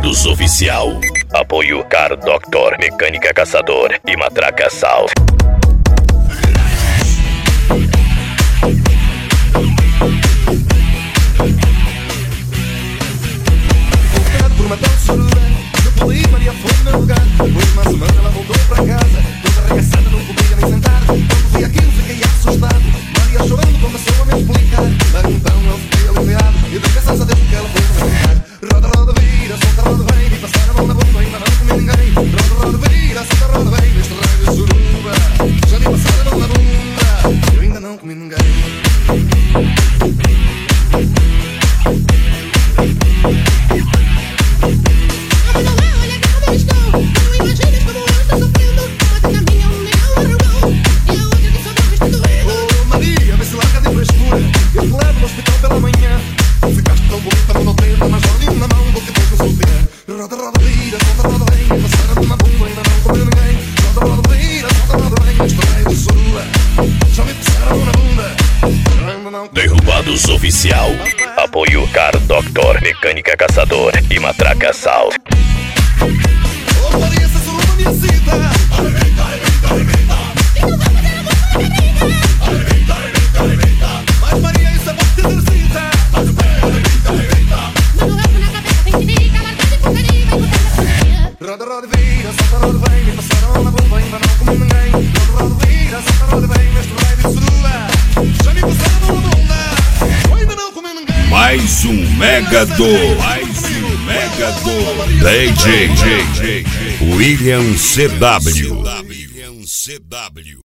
Derrubados Oficial. Apoio Car Doctor, Mecânica Caçador e Matraca South. Por uma doçura, eu poli Maria foi no meu lugar. Depois de uma semana ela voltou para casa, toda arregaçada, não podia nem sentar. Quando vi aquilo fiquei assustado. Maria chorando começou a me explicar. Então eu fiquei aliviado e dei graças a Deus porque ela foi me buscar. Roda, roda, vira, solta, roda, vem. E passar a mão na bunda, ainda não comi ninguém. Roda, roda, vira, solta, roda, vem. Neste raio de suruba, já me passaram a mão na bunda. Eu ainda não comi ninguém. Eu te levo no hospital pela manhã. Ficaste tão bonita, mas não tenho mais nada na mão do que depois no sutiã. Roda, roda, vira, solta, roda, vem. Passaram na bunda, ainda não comeu ninguém. Roda, roda, vira, solta, roda, vem. Este raio de sua, já me passaram na bunda. Ainda não. Derrubados Oficial. Apoio Car Doctor, Mecânica Caçador e Matraca South. Oh, Maria, essa sua minha cita. Arrebenta, arrebenta, arrebenta. Mas Maria, isso é bom te exercita. Roda, roda, vira, solta, roda, vem. Me passaram na bomba, ainda não comi ninguém. Roda, roda, vira, solta, roda, vem. Neste raio de surula, já me passaram na bunda. Eu ainda não comi ninguém. Mais um Megador. DJ William CW.